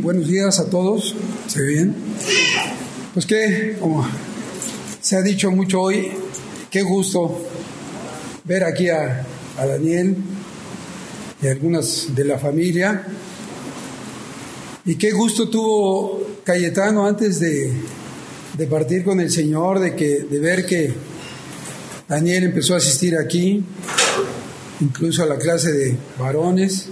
buenos días a todos. ¿Se ve bien? Pues que, como se ha dicho mucho hoy, qué gusto ver aquí a Daniel y a algunas de la familia. Y qué gusto tuvo Cayetano antes de partir con el Señor, de ver que Daniel empezó a asistir aquí, incluso a la clase de varones.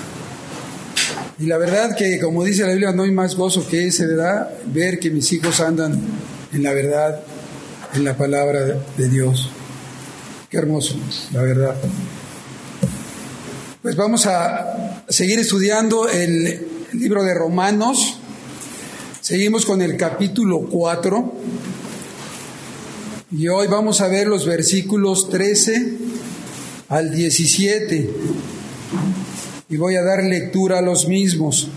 Y la verdad que, como dice la Biblia, no hay más gozo que ese, ¿verdad? Ver que mis hijos andan en la verdad, en la palabra de Dios. Qué hermoso, la verdad. Pues vamos a seguir estudiando el libro de Romanos. Seguimos con el capítulo 4. Y hoy vamos a ver los versículos 13 al 17. Y voy a dar lectura a los mismos.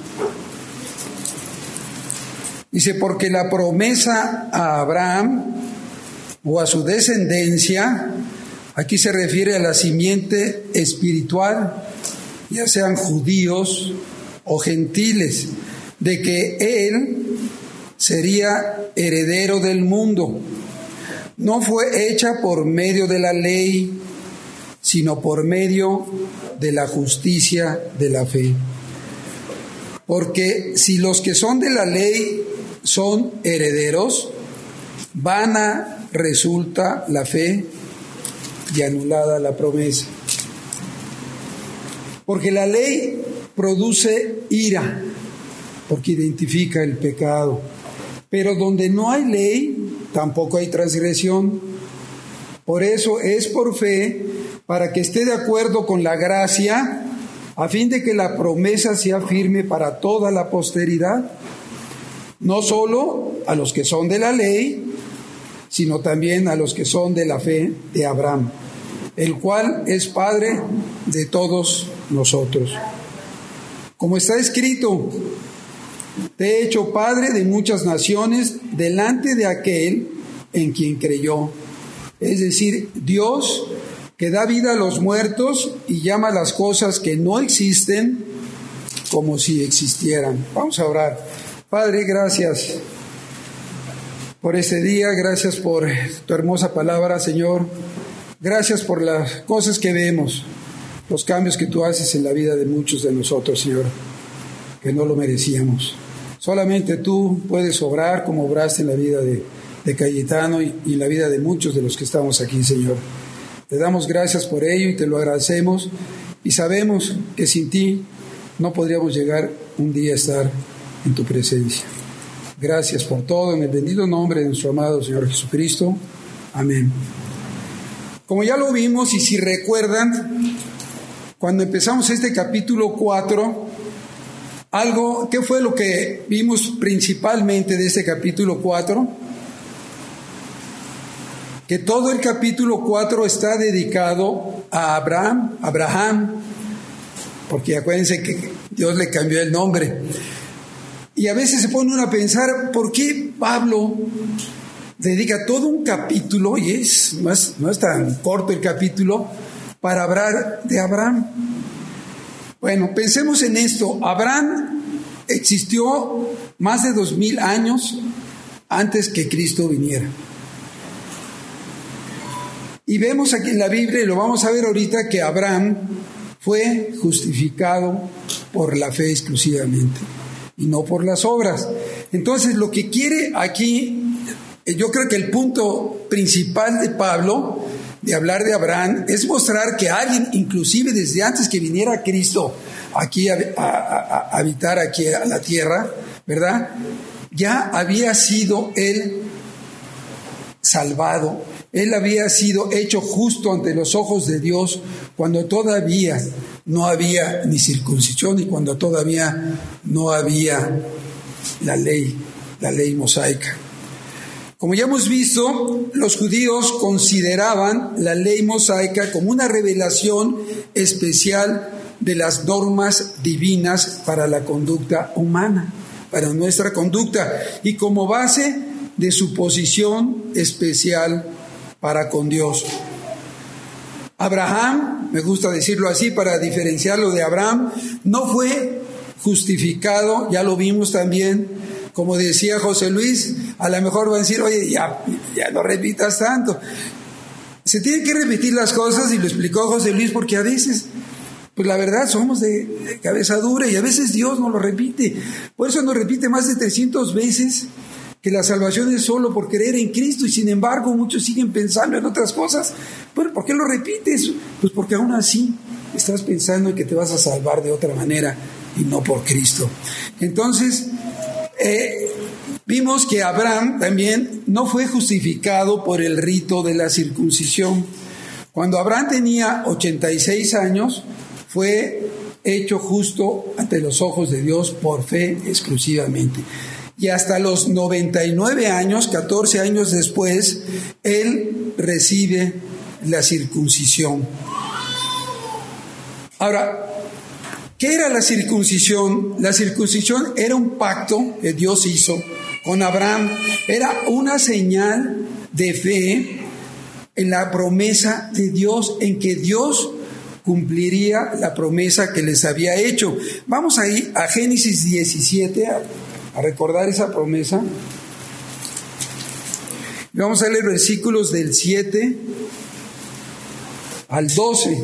Dice, porque la promesa a Abraham o a su descendencia, aquí se refiere a la simiente espiritual, ya sean judíos o gentiles, de que él sería heredero del mundo. No fue hecha por medio de la ley, sino por medio de la justicia de la fe. Porque si los que son de la ley son herederos, vana resulta la fe y anulada la promesa. Porque la ley produce ira, porque identifica el pecado. Pero donde no hay ley, tampoco hay transgresión. Por eso es por fe, para que esté de acuerdo con la gracia, a fin de que la promesa sea firme para toda la posteridad, no solo a los que son de la ley, sino también a los que son de la fe de Abraham, el cual es Padre de todos nosotros. Como está escrito, te he hecho Padre de muchas naciones delante de aquel en quien creyó. Es decir, Dios, que da vida a los muertos y llama las cosas que no existen como si existieran. Vamos a orar. Padre, gracias por este día, gracias por tu hermosa palabra, Señor. Gracias por las cosas que vemos, los cambios que tú haces en la vida de muchos de nosotros, Señor, que no lo merecíamos. Solamente tú puedes obrar como obraste en la vida de Cayetano y en la vida de muchos de los que estamos aquí, Señor. Te damos gracias por ello y te lo agradecemos, y sabemos que sin ti no podríamos llegar un día a estar en tu presencia. Gracias por todo, en el bendito nombre de nuestro amado Señor Jesucristo. Amén. Como ya lo vimos, y si recuerdan, cuando empezamos este capítulo 4, ¿qué fue lo que vimos principalmente de este capítulo 4? Que todo el capítulo 4 está dedicado a Abraham, porque acuérdense que Dios le cambió el nombre. Y a veces se pone uno a pensar, ¿por qué Pablo dedica todo un capítulo, y no es tan corto el capítulo, para hablar de Abraham? Bueno, pensemos en esto. Abraham existió más de 2000 años antes que Cristo viniera. Y vemos aquí en la Biblia, y lo vamos a ver ahorita, que Abraham fue justificado por la fe exclusivamente y no por las obras. Entonces, lo que quiere aquí, yo creo que el punto principal de Pablo de hablar de Abraham es mostrar que alguien, inclusive desde antes que viniera Cristo aquí a habitar aquí a la tierra, ¿verdad?, ya había sido él salvado. Él había sido hecho justo ante los ojos de Dios cuando todavía no había ni circuncisión y cuando todavía no había la ley mosaica. Como ya hemos visto, los judíos consideraban la ley mosaica como una revelación especial de las normas divinas para la conducta humana, para nuestra conducta, y como base de su posición especial para con Dios. Abraham, me gusta decirlo así para diferenciarlo de Abraham, no fue justificado, ya lo vimos también, como decía José Luis, a lo mejor van a decir, oye, ya no repitas tanto. Se tienen que repetir las cosas, y lo explicó José Luis, porque a veces, pues la verdad, somos de cabeza dura, y a veces Dios nos lo repite. Por eso nos repite más de 300 veces que la salvación es solo por creer en Cristo, y sin embargo muchos siguen pensando en otras cosas. Bueno, ¿por qué lo repites? Pues porque aún así estás pensando en que te vas a salvar de otra manera y no por Cristo. Entonces, vimos que Abraham también no fue justificado por el rito de la circuncisión. Cuando Abraham tenía 86 años, fue hecho justo ante los ojos de Dios por fe exclusivamente. Y hasta los 99 años, 14 años después, él recibe la circuncisión. Ahora, ¿qué era la circuncisión? La circuncisión era un pacto que Dios hizo con Abraham. Era una señal de fe en la promesa de Dios, en que Dios cumpliría la promesa que les había hecho. Vamos a ir a Génesis 17 a recordar esa promesa. Vamos a leer versículos del 7 al 12.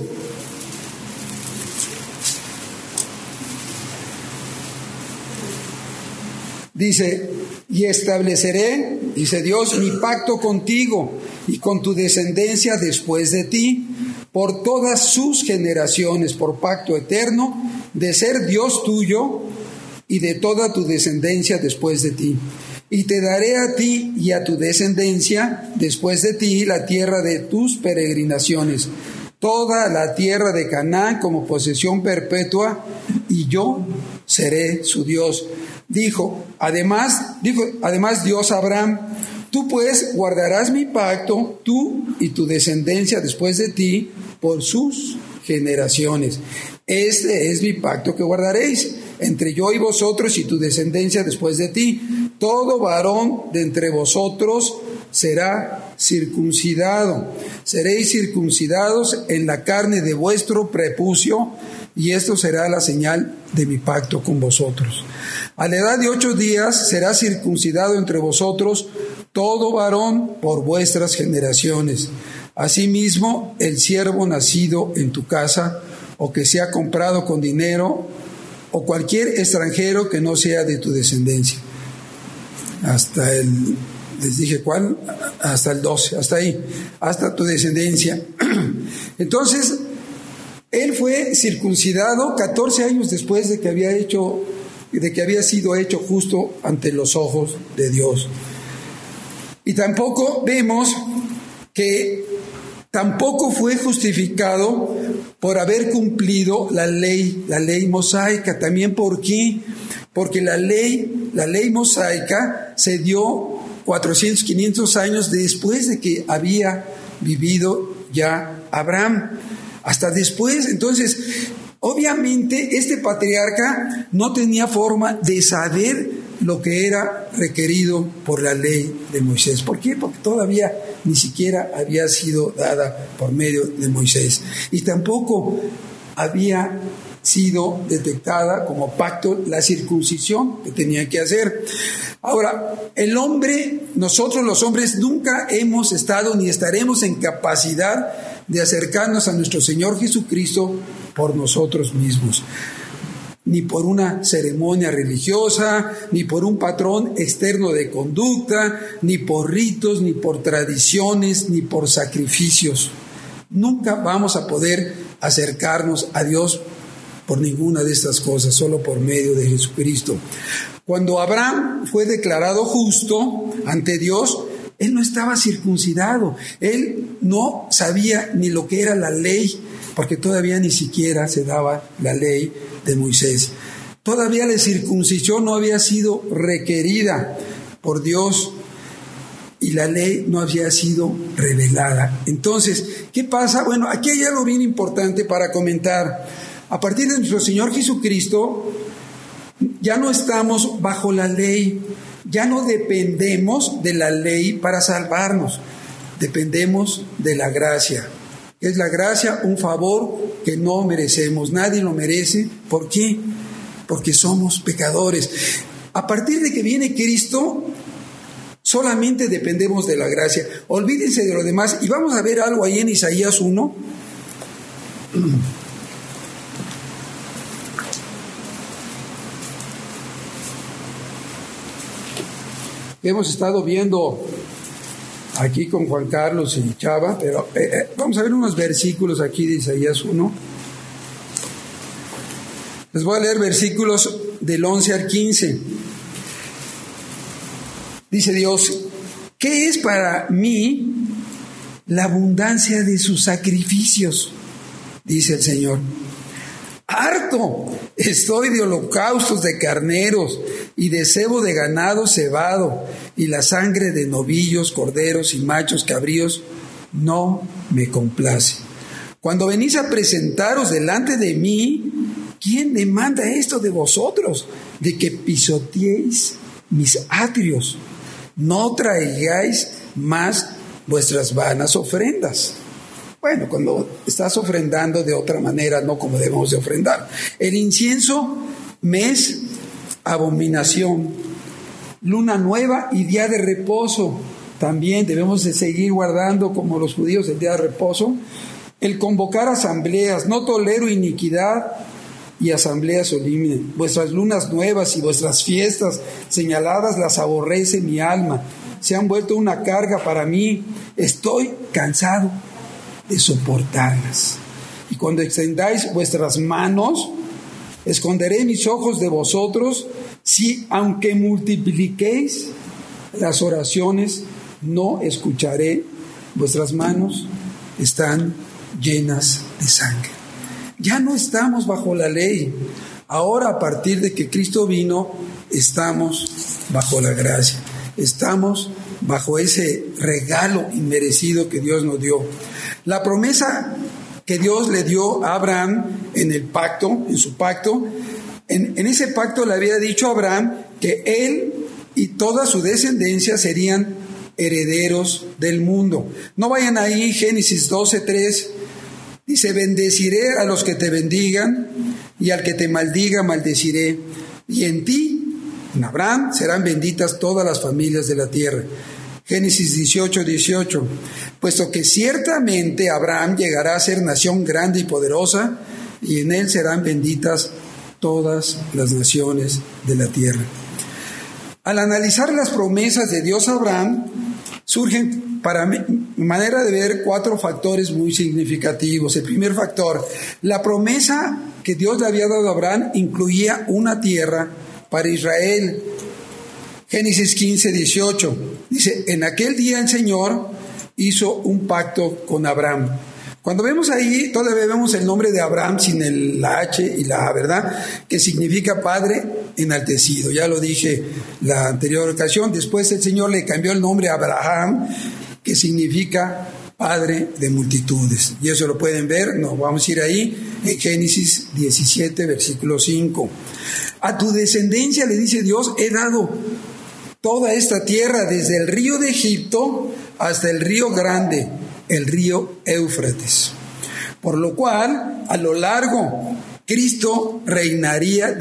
Dice, y estableceré, dice Dios, mi pacto contigo y con tu descendencia después de ti, por todas sus generaciones, por pacto eterno, de ser Dios tuyo y de toda tu descendencia después de ti. Y te daré a ti y a tu descendencia después de ti la tierra de tus peregrinaciones, toda la tierra de Canaán como posesión perpetua, y yo seré su Dios. Dijo además Dios a Abraham, tú pues guardarás mi pacto, tú y tu descendencia después de ti, por sus generaciones. Este es mi pacto que guardaréis entre yo y vosotros y tu descendencia después de ti. Todo varón de entre vosotros será circuncidado. Seréis circuncidados en la carne de vuestro prepucio, y esto será la señal de mi pacto con vosotros. A la edad de 8 días será circuncidado entre vosotros todo varón por vuestras generaciones. Asimismo, el siervo nacido en tu casa, o que sea comprado con dinero, o cualquier extranjero que no sea de tu descendencia. Les dije cuál, hasta el 12, hasta ahí, hasta tu descendencia. Entonces, él fue circuncidado 14 años después de que había sido hecho justo ante los ojos de Dios. Y tampoco vemos que tampoco fue justificado por haber cumplido la ley mosaica. También, ¿por qué? Porque la ley mosaica se dio 400, 500 años después de que había vivido ya Abraham. Hasta después. Entonces, obviamente, este patriarca no tenía forma de saber lo que era requerido por la ley de Moisés. ¿Por qué? Porque todavía ni siquiera había sido dada por medio de Moisés. Y tampoco había sido detectada como pacto la circuncisión que tenía que hacer. Ahora, nosotros los hombres nunca hemos estado ni estaremos en capacidad de acercarnos a nuestro Señor Jesucristo por nosotros mismos, ni por una ceremonia religiosa, ni por un patrón externo de conducta, ni por ritos, ni por tradiciones, ni por sacrificios. Nunca vamos a poder acercarnos a Dios por ninguna de estas cosas, solo por medio de Jesucristo. Cuando Abraham fue declarado justo ante Dios, él no estaba circuncidado, él no sabía ni lo que era la ley, porque todavía ni siquiera se daba la ley de Moisés. Todavía la circuncisión no había sido requerida por Dios y la ley no había sido revelada. Entonces, ¿qué pasa? Bueno, aquí hay algo bien importante para comentar. A partir de nuestro Señor Jesucristo, ya no estamos bajo la ley. Ya no dependemos de la ley para salvarnos, dependemos de la gracia. Es la gracia un favor que no merecemos, nadie lo merece. ¿Por qué? porque somos pecadores. A partir de que viene Cristo, solamente dependemos de la gracia. Olvídense de lo demás. Y vamos a ver algo ahí en Isaías 1. Hemos estado viendo aquí con Juan Carlos y Chava, pero vamos a ver unos versículos aquí de Isaías 1. Les voy a leer versículos del 11 al 15. Dice Dios: ¿qué es para mí la abundancia de sus sacrificios? Dice el Señor. Harto estoy de holocaustos de carneros y de cebo de ganado cebado, y la sangre de novillos, corderos y machos cabríos no me complace. Cuando venís a presentaros delante de mí, ¿quién demanda esto de vosotros? De que pisoteéis mis atrios. No traigáis más vuestras vanas ofrendas. Bueno, cuando estás ofrendando de otra manera, no como debemos de ofrendar. El incienso me es abominación. Luna nueva y día de reposo. También debemos de seguir guardando, como los judíos, el día de reposo. El convocar asambleas. No tolero iniquidad y asambleas solemnes. Vuestras lunas nuevas y vuestras fiestas señaladas las aborrece mi alma. Se han vuelto una carga para mí. Estoy cansado de soportarlas. Y cuando extendáis vuestras manos, esconderé mis ojos de vosotros. Si aunque multipliquéis las oraciones, no escucharé. Vuestras manos están llenas de sangre. Ya no estamos bajo la ley. Ahora, a partir de que Cristo vino, estamos bajo la gracia. Estamos bajo ese regalo inmerecido que Dios nos dio. La promesa que Dios le dio a Abraham en el pacto, en su pacto, en ese pacto le había dicho a Abraham que él y toda su descendencia serían herederos del mundo. No vayan ahí, Génesis 12:3, dice: bendeciré a los que te bendigan y al que te maldiga maldeciré, y en ti, en Abraham, serán benditas todas las familias de la tierra. Génesis 18:18, puesto que ciertamente Abraham llegará a ser nación grande y poderosa, y en él serán benditas todas las naciones de la tierra. Al analizar las promesas de Dios a Abraham, surgen, para mi manera de ver, 4 factores muy significativos. El primer factor: la promesa que Dios le había dado a Abraham incluía una tierra para Israel. Génesis 15:18 dice: en aquel día el Señor hizo un pacto con Abraham. Cuando vemos ahí, todavía vemos el nombre de Abraham sin la H y la A, ¿verdad? Que significa Padre enaltecido. Ya lo dije la anterior ocasión. Después el Señor le cambió el nombre a Abraham, que significa Padre de multitudes. Y eso lo pueden ver, nos vamos a ir ahí, en Génesis 17, versículo 5. A tu descendencia, le dice Dios, he dado toda esta tierra, desde el río de Egipto hasta el río grande, el río Éufrates. Por lo cual, a lo largo, Cristo reinaría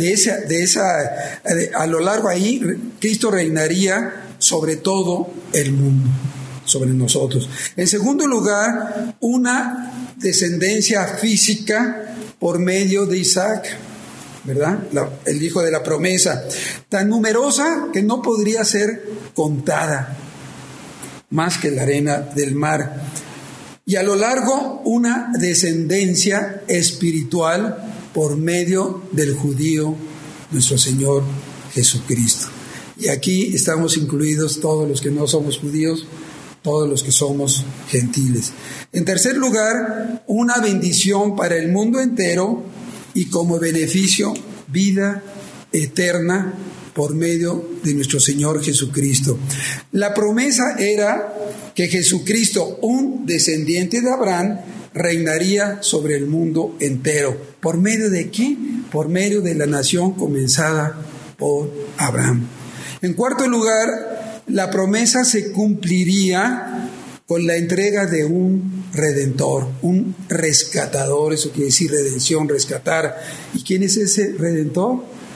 a lo largo ahí, Cristo reinaría sobre todo el mundo, sobre nosotros. En segundo lugar, una descendencia física por medio de Isaac, ¿verdad? El hijo de la promesa, tan numerosa que no podría ser contada, más que la arena del mar. Y a lo largo, una descendencia espiritual por medio del judío, nuestro Señor Jesucristo. Y aquí estamos incluidos todos los que no somos judíos, todos los que somos gentiles. En tercer lugar, una bendición para el mundo entero y como beneficio, vida eterna por medio de nuestro Señor Jesucristo. La promesa era que Jesucristo, un descendiente de Abraham, reinaría sobre el mundo entero. ¿Por medio de qué? Por medio de la nación comenzada por Abraham. En cuarto lugar, la promesa se cumpliría con la entrega de un redentor, un rescatador. Eso quiere decir redención, rescatar. ¿Y quién es ese redentor?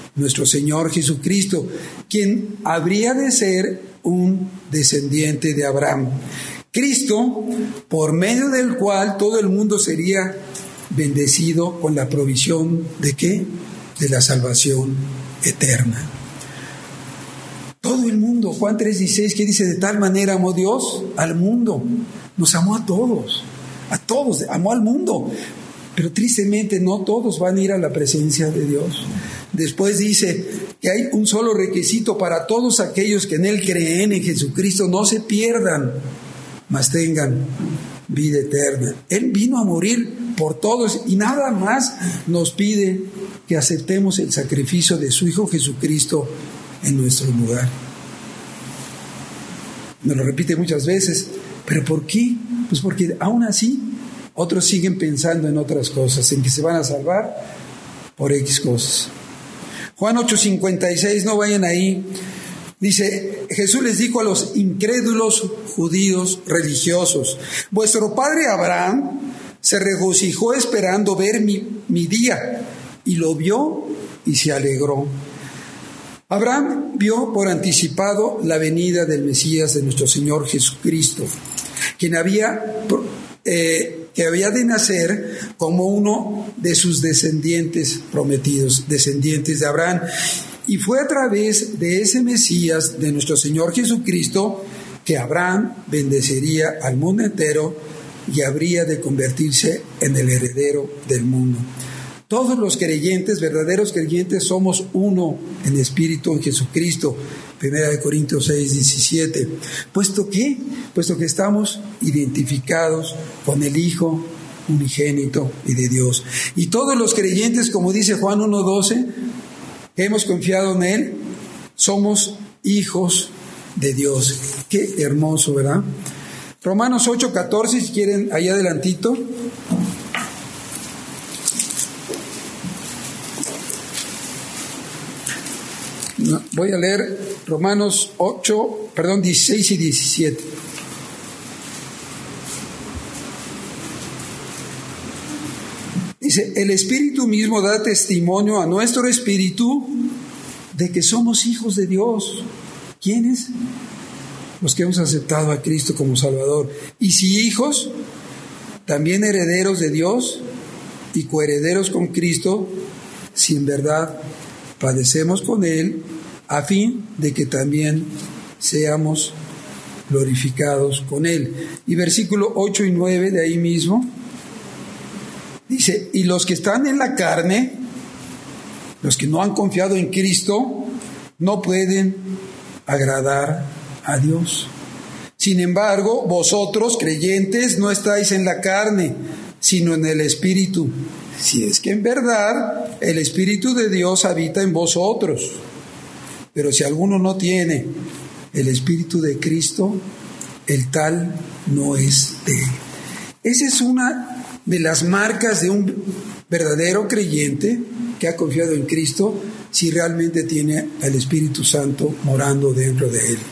nuestro Señor Jesucristo, quien habría de ser un descendiente de Abraham. Cristo, por medio del cual todo el mundo sería bendecido con la provisión ¿de qué? De la salvación eterna. Todo el mundo, Juan 3:16, que dice: de tal manera amó Dios al mundo, nos amó a todos, amó al mundo. Pero tristemente no todos van a ir a la presencia de Dios. Después dice que hay un solo requisito para todos aquellos que en Él creen, en Jesucristo, no se pierdan, mas tengan vida eterna. Él vino a morir por todos y nada más nos pide que aceptemos el sacrificio de su Hijo Jesucristo en nuestro lugar. Me lo repite muchas veces, pero ¿por qué? Pues porque aún así otros siguen pensando en otras cosas, en que se van a salvar por X cosas. Juan 8:56, no vayan ahí. Dice, Jesús les dijo a los incrédulos judíos religiosos: vuestro padre Abraham se regocijó esperando ver mi día, y lo vio y se alegró. Abraham vio por anticipado la venida del Mesías, de nuestro Señor Jesucristo, quien que había de nacer como uno de sus descendientes prometidos, descendientes de Abraham. Y fue a través de ese Mesías, de nuestro Señor Jesucristo, que Abraham bendeciría al mundo entero y habría de convertirse en el heredero del mundo. Todos los creyentes, verdaderos creyentes, somos uno en espíritu en Jesucristo. 1 Corintios 6:17. Puesto que estamos identificados con el Hijo unigénito y de Dios. Y todos los creyentes, como dice Juan 1:12, que hemos confiado en Él, somos hijos de Dios. Qué hermoso, ¿verdad? Romanos 8:14, si quieren, allá adelantito. Voy a leer Romanos 16 y 17. Dice, el Espíritu mismo da testimonio a nuestro espíritu de que somos hijos de Dios. ¿Quiénes? Los que hemos aceptado a Cristo como Salvador. Y si hijos, también herederos de Dios y coherederos con Cristo, si en verdad padecemos con Él, a fin de que también seamos glorificados con Él. Y versículo 8 y 9 de ahí mismo, dice, y los que están en la carne, los que no han confiado en Cristo, no pueden agradar a Dios. Sin embargo, vosotros, creyentes, no estáis en la carne, sino en el Espíritu, si es que en verdad el Espíritu de Dios habita en vosotros. Pero si alguno no tiene el Espíritu de Cristo, el tal no es de Él. Esa es una de las marcas de un verdadero creyente que ha confiado en Cristo, si realmente tiene al Espíritu Santo morando dentro de él.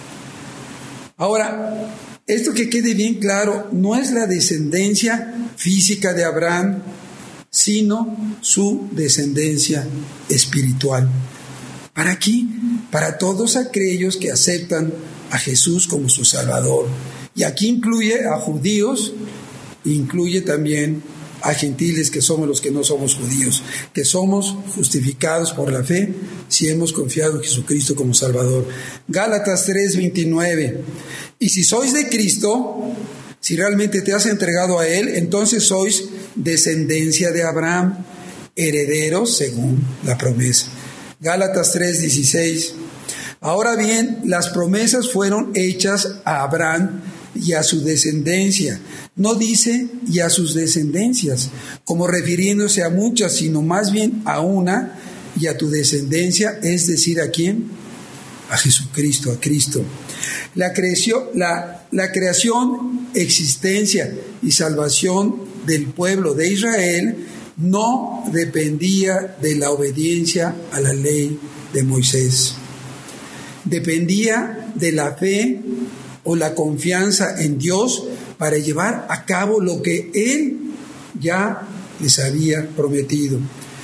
Ahora, esto que quede bien claro, no es la descendencia física de Abraham, sino su descendencia espiritual. ¿Para qué? Para todos aquellos que aceptan a Jesús como su Salvador. Y aquí incluye a judíos, incluye también a gentiles, que somos los que no somos judíos, que somos justificados por la fe si hemos confiado en Jesucristo como Salvador. Gálatas 3:29. Y si sois de Cristo, si realmente te has entregado a Él, entonces sois descendencia de Abraham, herederos según la promesa. Gálatas 3:16. Ahora bien, las promesas fueron hechas a Abraham y a su descendencia. No dice y a sus descendencias, como refiriéndose a muchas, sino más bien a una y a tu descendencia, es decir, ¿a quién? A Jesucristo, a Cristo. La creación, existencia y salvación del pueblo de Israel no dependía de la obediencia a la ley de Moisés. Dependía de la fe o la confianza en Dios para llevar a cabo lo que Él ya les había prometido.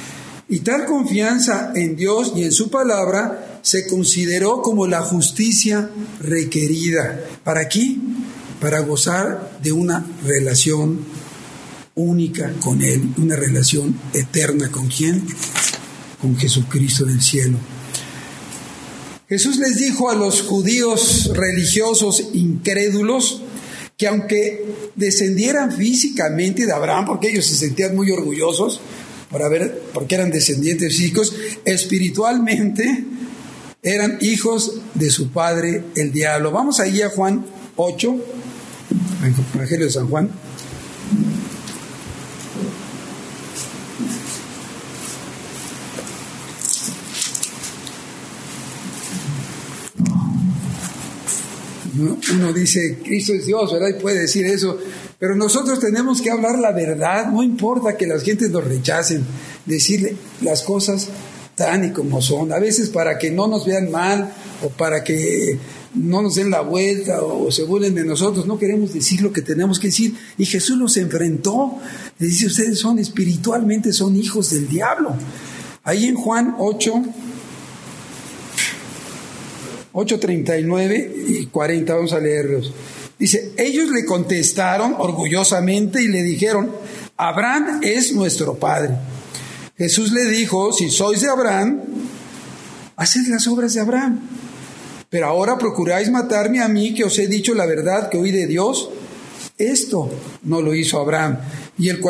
Y tal confianza en Dios y en su palabra se consideró como la justicia requerida. ¿Para qué? Para gozar de una relación única con Él, una relación eterna. ¿Con quién? Con Jesucristo del cielo. Jesús les dijo a los judíos religiosos incrédulos que aunque descendieran físicamente de Abraham, porque ellos se sentían muy orgullosos porque eran descendientes físicos, espiritualmente eran hijos de su padre el diablo. Vamos ahí a Juan 8, Evangelio de San Juan. Uno dice, Cristo es Dios, ¿verdad? Y puede decir eso, pero nosotros tenemos que hablar la verdad, no importa que las gentes nos rechacen, decirle las cosas tan y como son, a veces para que no nos vean mal, o para que no nos den la vuelta, o se burlen de nosotros, no queremos decir lo que tenemos que decir, y Jesús los enfrentó, les dice, ustedes son espiritualmente, son hijos del diablo. Ahí en Juan 8:39 y 40, vamos a leerlos. Dice, ellos le contestaron orgullosamente y le dijeron, Abraham es nuestro padre. Jesús le dijo, si sois de Abraham, haced las obras de Abraham. Pero ahora procuráis matarme a mí, que os he dicho la verdad que oí de Dios. Esto no lo hizo Abraham. Y el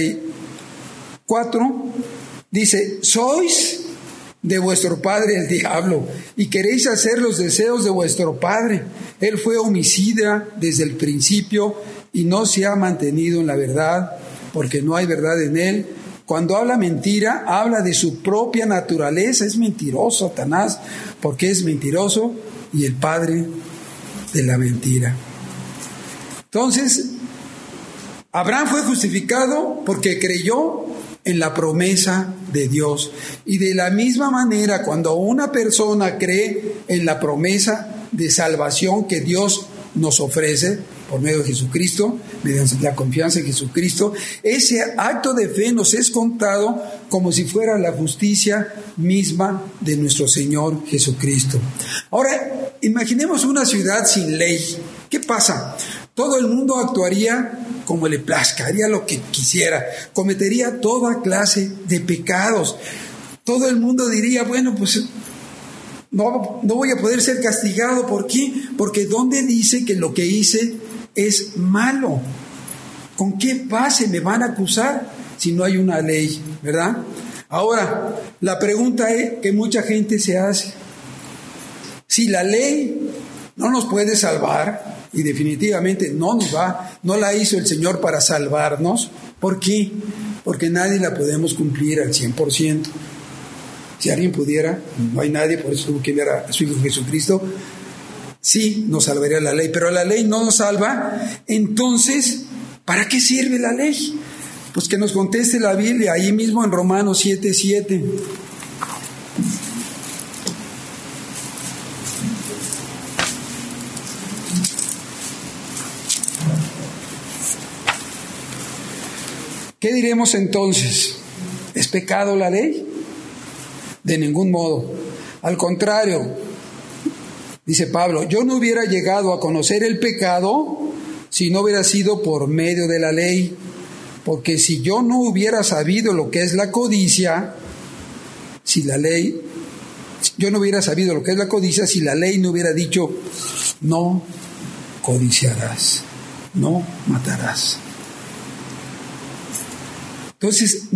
44 dice, sois de vuestro padre el diablo, y queréis hacer los deseos de vuestro padre. Él fue homicida desde el principio y no se ha mantenido en la verdad, porque no hay verdad en él. Cuando habla mentira, habla de su propia naturaleza. Es mentiroso, Satanás, porque es mentiroso y el padre de la mentira. Entonces, Abraham fue justificado porque creyó en la promesa de Dios. Y de la misma manera, cuando una persona cree en la promesa de salvación que Dios nos ofrece por medio de Jesucristo, mediante la confianza en Jesucristo, ese acto de fe nos es contado como si fuera la justicia misma de nuestro Señor Jesucristo. Ahora, imaginemos una ciudad sin ley. ¿Qué pasa? Todo el mundo actuaría como le plazca, haría lo que quisiera, cometería toda clase de pecados. Todo el mundo diría, bueno, pues no voy a poder ser castigado. ¿Por qué? Porque ¿dónde dice que lo que hice es malo? ¿Con qué base me van a acusar si no hay una ley, verdad? Ahora, la pregunta que mucha gente se hace, si la ley no nos puede salvar, y definitivamente no la hizo el Señor para salvarnos, ¿por qué? Porque nadie la podemos cumplir al 100%. Si alguien pudiera, no hay nadie, por eso tuvo que enviar a su Hijo Jesucristo, sí nos salvaría la ley, pero la ley no nos salva. Entonces, ¿para qué sirve la ley? Pues que nos conteste la Biblia, ahí mismo en Romanos 7:7. ¿Qué diremos entonces? ¿Es pecado la ley? De ningún modo. Al contrario, dice Pablo, yo no hubiera llegado a conocer el pecado si no hubiera sido por medio de la ley, porque si yo no hubiera sabido lo que es la codicia, si la ley no hubiera dicho, no codiciarás, no matarás. Entonces,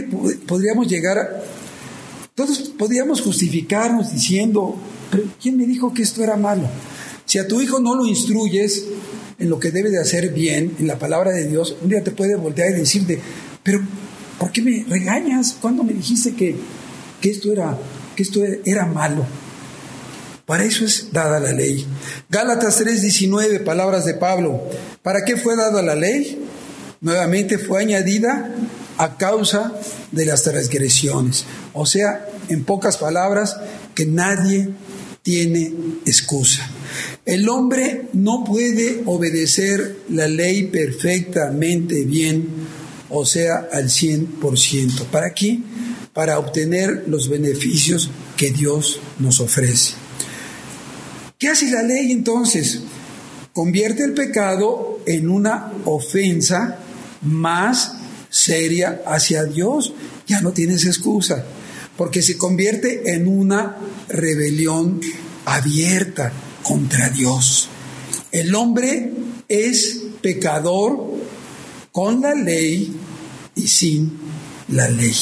todos podríamos justificarnos diciendo, ¿pero quién me dijo que esto era malo? Si a tu hijo no lo instruyes en lo que debe de hacer bien, en la palabra de Dios, un día te puede voltear y decirte, pero ¿por qué me regañas? ¿Cuándo me dijiste que esto era malo? Para eso es dada la ley. Gálatas 3:19, palabras de Pablo. ¿Para qué fue dada la ley? Nuevamente fue añadida a causa de las transgresiones. O sea, en pocas palabras, que nadie tiene excusa. El hombre no puede obedecer la ley perfectamente bien, o sea, al 100%. ¿Para qué? para obtener los beneficios que Dios nos ofrece. ¿Qué hace la ley entonces? Convierte el pecado en una ofensa más seria hacia Dios. Ya no tienes excusa, porque se convierte en una rebelión abierta contra Dios. El hombre es pecador con la ley y sin la ley.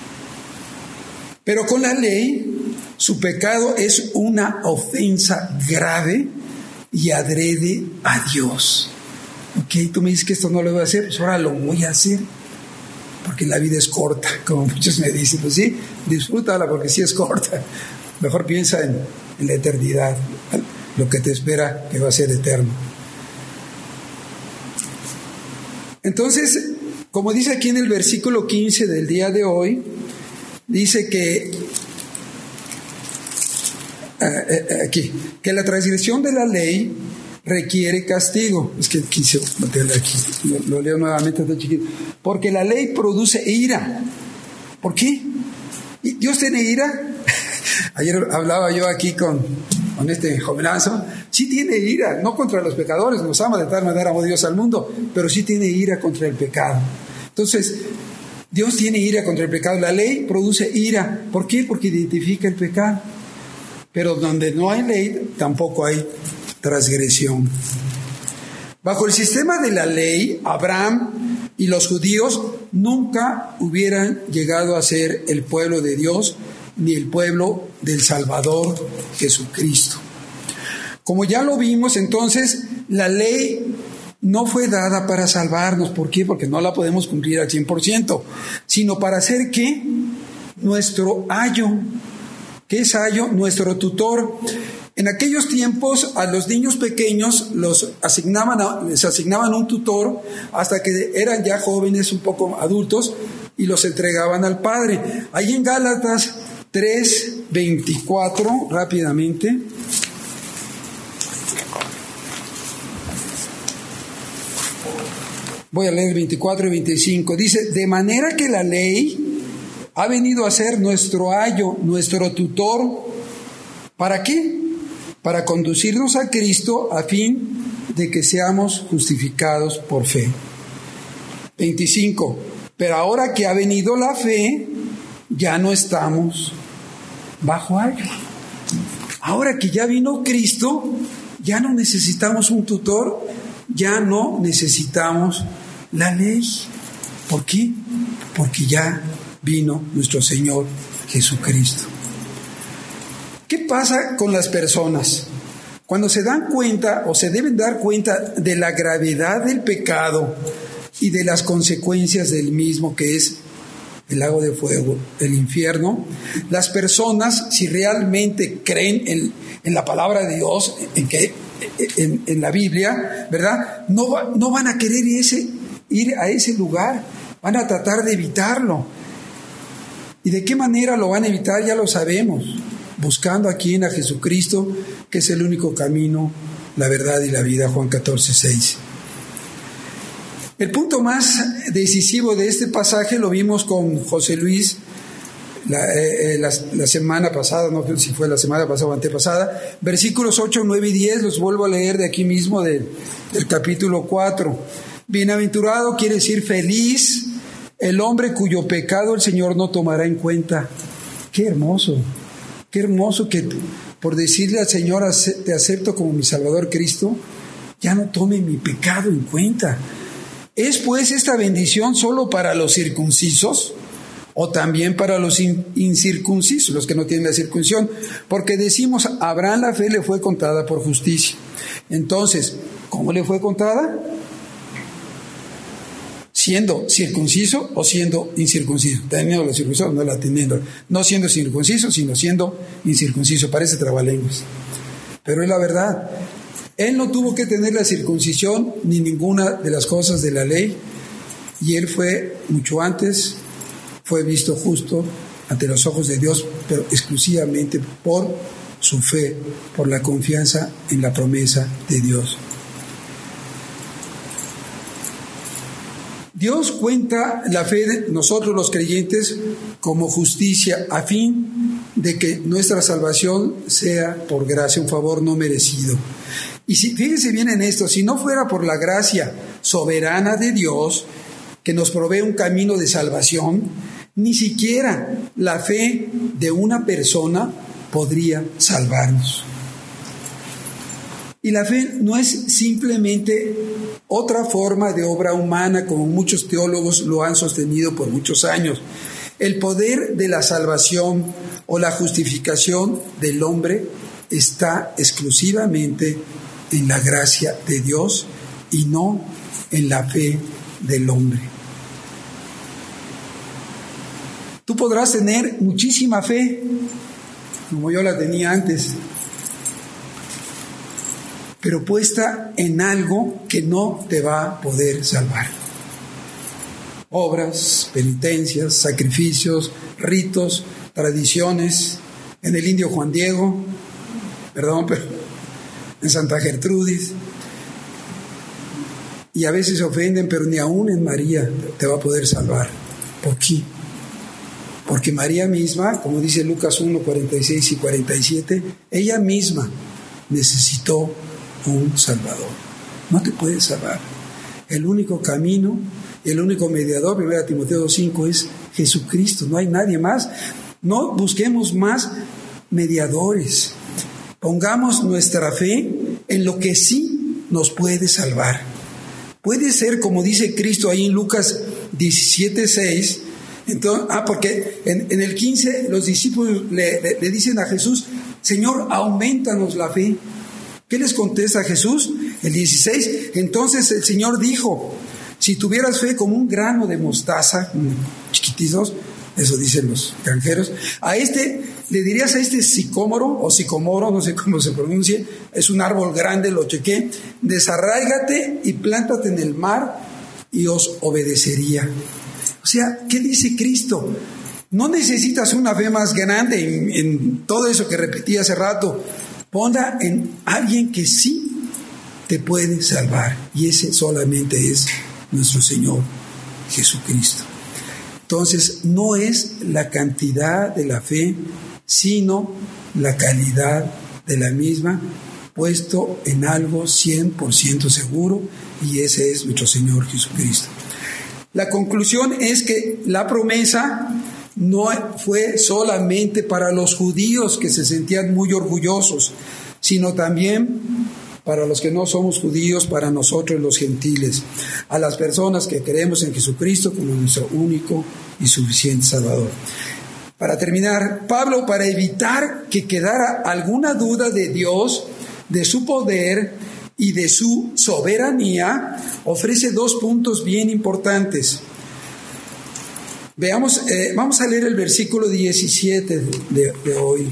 Pero con la ley, su pecado es una ofensa grave y adrede a Dios. Ok, tú me dices que esto no lo voy a hacer, pues ahora lo voy a hacer, porque la vida es corta, como muchos me dicen. Pues sí, disfrútala porque sí es corta. Mejor piensa en la eternidad, lo que te espera, que va a ser eterno. Entonces, como dice aquí en el versículo 15 del día de hoy, dice que la transgresión de la ley requiere castigo. Es que quise meterle aquí, lo leo nuevamente hasta chiquito. Porque la ley produce ira. ¿Por qué? ¿Y Dios tiene ira? Ayer hablaba yo aquí con este jovenazo. Sí tiene ira, no contra los pecadores, nos ama de tal manera amó Dios al mundo, pero sí tiene ira contra el pecado. Entonces, Dios tiene ira contra el pecado. La ley produce ira. ¿Por qué? Porque identifica el pecado. Pero donde no hay ley, tampoco hay transgresión. Bajo el sistema de la ley, Abraham y los judíos nunca hubieran llegado a ser el pueblo de Dios, ni el pueblo del Salvador Jesucristo. Como ya lo vimos, entonces, la ley no fue dada para salvarnos. ¿Por qué? Porque no la podemos cumplir al 100%, sino para hacer ¿qué? Nuestro ayo. ¿Qué es ayo? Nuestro tutor. En aquellos tiempos a los niños pequeños les asignaban un tutor hasta que eran ya jóvenes, un poco adultos, y los entregaban al padre. Ahí en Gálatas 3:24, rápidamente. Voy a leer 24 y 25. Dice, de manera que la ley ha venido a ser nuestro ayo, nuestro tutor. ¿Para qué? Para conducirnos a Cristo a fin de que seamos justificados por fe. 25. Pero ahora que ha venido la fe, ya no estamos bajo ayo. Ahora que ya vino Cristo, ya no necesitamos un tutor, ya no necesitamos la ley. ¿Por qué? Porque ya vino nuestro Señor Jesucristo. ¿Qué pasa con las personas? Cuando se dan cuenta o se deben dar cuenta de la gravedad del pecado y de las consecuencias del mismo, que es el lago de fuego, el infierno, las personas, si realmente creen en la palabra de Dios, en la Biblia, ¿verdad? No van a querer ir a ese lugar, van a tratar de evitarlo. ¿Y de qué manera lo van a evitar? Ya lo sabemos, buscando a quien, a Jesucristo, que es el único camino, la verdad y la vida, Juan 14:6. El punto más decisivo de este pasaje lo vimos con José Luis la semana pasada, no sé si fue la semana pasada o antepasada, versículos 8, 9 y 10, los vuelvo a leer de aquí mismo del capítulo 4. Bienaventurado quiere decir feliz el hombre cuyo pecado el Señor no tomará en cuenta. Qué hermoso que por decirle al Señor, te acepto como mi Salvador Cristo, ya no tome mi pecado en cuenta. ¿Es pues esta bendición solo para los circuncisos o también para los incircuncisos, los que no tienen la circuncisión? Porque decimos, a Abraham la fe le fue contada por justicia. Entonces, ¿cómo le fue contada? ¿Siendo circunciso o siendo incircunciso? Teniendo la circuncisión, no la teniendo. No siendo circunciso, sino siendo incircunciso. Parece trabalenguas, pero es la verdad. Él no tuvo que tener la circuncisión ni ninguna de las cosas de la ley, y él fue mucho antes, fue visto justo ante los ojos de Dios, pero exclusivamente por su fe, por la confianza en la promesa de Dios. Dios cuenta la fe de nosotros los creyentes como justicia a fin de que nuestra salvación sea por gracia, un favor no merecido. Y fíjense bien en esto, si no fuera por la gracia soberana de Dios que nos provee un camino de salvación, ni siquiera la fe de una persona podría salvarnos. Y la fe no es simplemente otra forma de obra humana, como muchos teólogos lo han sostenido por muchos años. El poder de la salvación o la justificación del hombre está exclusivamente en la gracia de Dios y no en la fe del hombre. Tú podrás tener muchísima fe, como yo la tenía antes, pero puesta en algo que no te va a poder salvar. Obras, penitencias, sacrificios, ritos, tradiciones, en el indio Juan Diego, en Santa Gertrudis, y a veces se ofenden, pero ni aún en María te va a poder salvar. ¿Por qué? Porque María misma, como dice Lucas 1, 46 y 47, ella misma necesitó un Salvador. No te puede salvar. El único camino y el único mediador, 1 Timoteo 2:5, es Jesucristo. No hay nadie más. No busquemos más mediadores. Pongamos nuestra fe en lo que sí nos puede salvar. Puede ser, como dice Cristo ahí en Lucas 17:6. Entonces, porque en el 15 los discípulos le dicen a Jesús: Señor, aumentanos la fe. ¿Qué les contesta Jesús? El 16, entonces el Señor dijo: si tuvieras fe como un grano de mostaza, chiquititos, eso dicen los granjeros, le dirías a este sicómoro o sicomoro, no sé cómo se pronuncie, es un árbol grande, lo chequé, desarráigate y plántate en el mar y os obedecería. O sea, ¿qué dice Cristo? No necesitas una fe más grande en todo eso que repetí hace rato. Ponla en alguien que sí te puede salvar, y ese solamente es nuestro Señor Jesucristo. Entonces, no es la cantidad de la fe, sino la calidad de la misma, puesto en algo 100% seguro, y ese es nuestro Señor Jesucristo. La conclusión es que la promesa no fue solamente para los judíos, que se sentían muy orgullosos, sino también para los que no somos judíos, para nosotros los gentiles, a las personas que creemos en Jesucristo como nuestro único y suficiente Salvador. Para terminar, Pablo, para evitar que quedara alguna duda de Dios, de su poder y de su soberanía, ofrece 2 puntos bien importantes. Veamos, vamos a leer el versículo 17 de hoy.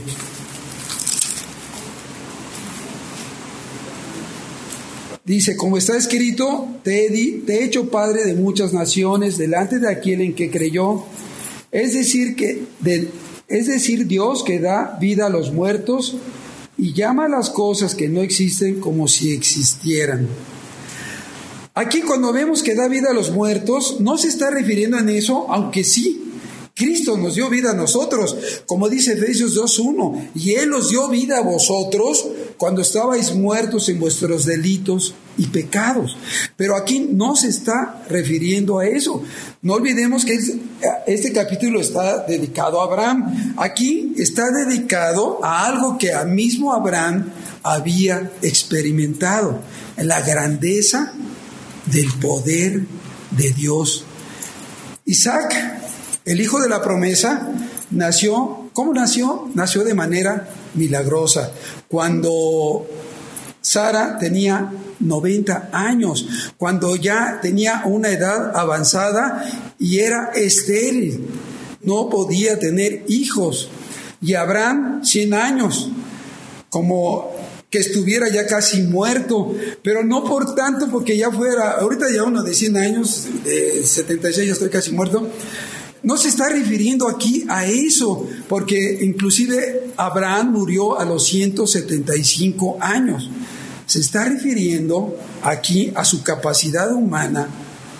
Dice: como está escrito, te he hecho padre de muchas naciones delante de aquel en que creyó. Es decir, Dios que da vida a los muertos y llama a las cosas que no existen como si existieran. Aquí, cuando vemos que da vida a los muertos, no se está refiriendo a eso, aunque sí, Cristo nos dio vida a nosotros, como dice Efesios 2:1, y Él os dio vida a vosotros cuando estabais muertos en vuestros delitos y pecados. Pero aquí no se está refiriendo a eso. No olvidemos que este capítulo está dedicado a Abraham. Aquí está dedicado a algo que al mismo Abraham había experimentado: la grandeza del poder de Dios. Isaac, el hijo de la promesa, nació. ¿Cómo nació? Nació de manera milagrosa, cuando Sara tenía 90 años, cuando ya tenía una edad avanzada y era estéril, no podía tener hijos. Y Abraham, 100 años, como que estuviera ya casi muerto, pero no por tanto porque ya fuera, ahorita ya uno de 100 años, de 76 ya estoy casi muerto. No se está refiriendo aquí a eso, porque inclusive Abraham murió a los 175 años. Se está refiriendo aquí a su capacidad humana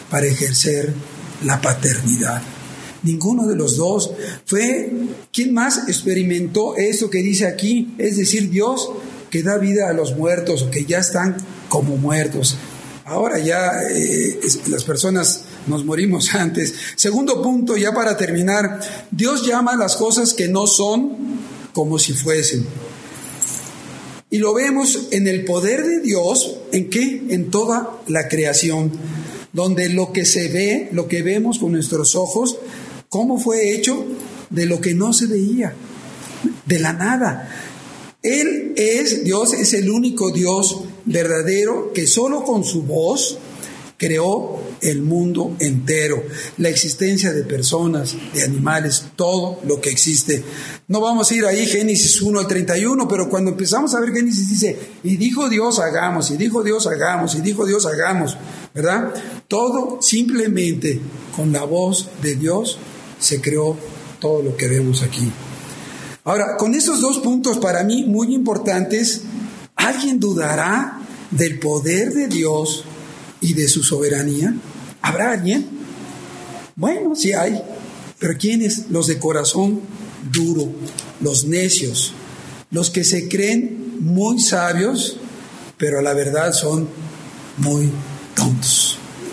para ejercer la paternidad. Ninguno de los dos fue. ¿Quién más experimentó eso que dice aquí? Es decir, Dios que da vida a los muertos o que ya están como muertos. Ahora ya las personas nos morimos antes. Segundo punto, ya para terminar, Dios llama a las cosas que no son como si fuesen. Y lo vemos en el poder de Dios, ¿en qué? En toda la creación, donde lo que se ve, lo que vemos con nuestros ojos, ¿cómo fue hecho? De lo que no se veía, de la nada. Dios es el único Dios verdadero que solo con su voz creó el mundo entero, la existencia de personas, de animales, todo lo que existe. No vamos a ir ahí, Génesis 1 al 31, pero cuando empezamos a ver Génesis dice, y dijo Dios hagamos, y dijo Dios hagamos, y dijo Dios hagamos, ¿verdad? Todo simplemente con la voz de Dios se creó todo lo que vemos aquí. Ahora, con estos dos puntos para mí muy importantes, ¿alguien dudará del poder de Dios y de su soberanía? ¿Habrá alguien? Bueno, sí hay, pero ¿quiénes? Los de corazón duro, los necios, los que se creen muy sabios, pero a la verdad son muy tontos.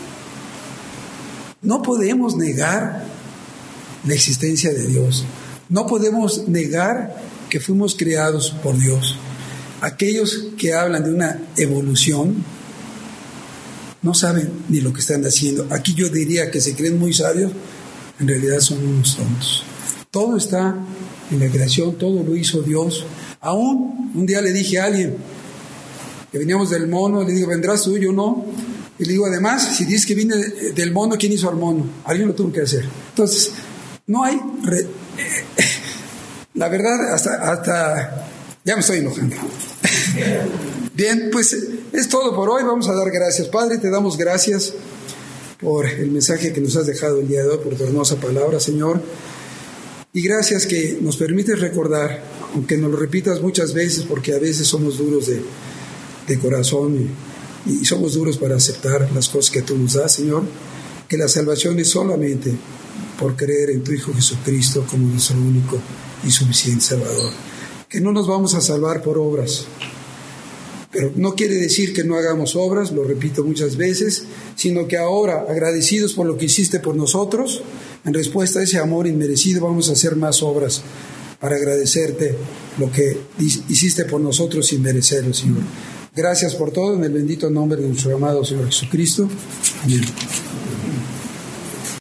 No podemos negar la existencia de Dios. No podemos negar que fuimos creados por Dios. Aquellos que hablan de una evolución no saben ni lo que están haciendo. Aquí yo diría que se creen muy sabios, en realidad son unos tontos. Todo está en la creación, todo lo hizo Dios. Aún un día le dije a alguien que veníamos del mono, le digo, ¿vendrás tú? Yo no. Y le digo, además, si dices que vine del mono, ¿quién hizo al mono? Alguien lo tuvo que hacer. Entonces, no hay... La verdad, hasta ya me estoy enojando. Bien, pues es todo por hoy. Vamos a dar gracias. Padre, te damos gracias por el mensaje que nos has dejado el día de hoy, por tu hermosa palabra, Señor. Y gracias que nos permites recordar, aunque nos lo repitas muchas veces, porque a veces somos duros de corazón y somos duros para aceptar las cosas que tú nos das, Señor, que la salvación es solamente por creer en tu Hijo Jesucristo como nuestro único y suficiente Salvador. Que no nos vamos a salvar por obras, pero no quiere decir que no hagamos obras, lo repito muchas veces, sino que ahora, agradecidos por lo que hiciste por nosotros, en respuesta a ese amor inmerecido, vamos a hacer más obras para agradecerte lo que hiciste por nosotros sin merecerlo, Señor. Gracias por todo, en el bendito nombre de nuestro amado Señor Jesucristo. Amén.